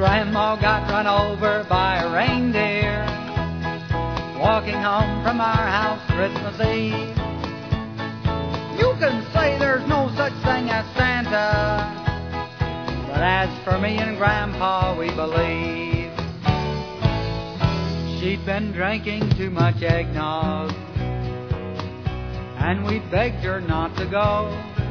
Grandma got run over by a reindeer walking home from our house Christmas Eve. You can say there's no such thing as Santa, but as for me and Grandpa, we believe. She'd been drinking too much eggnog, and we begged her not to go.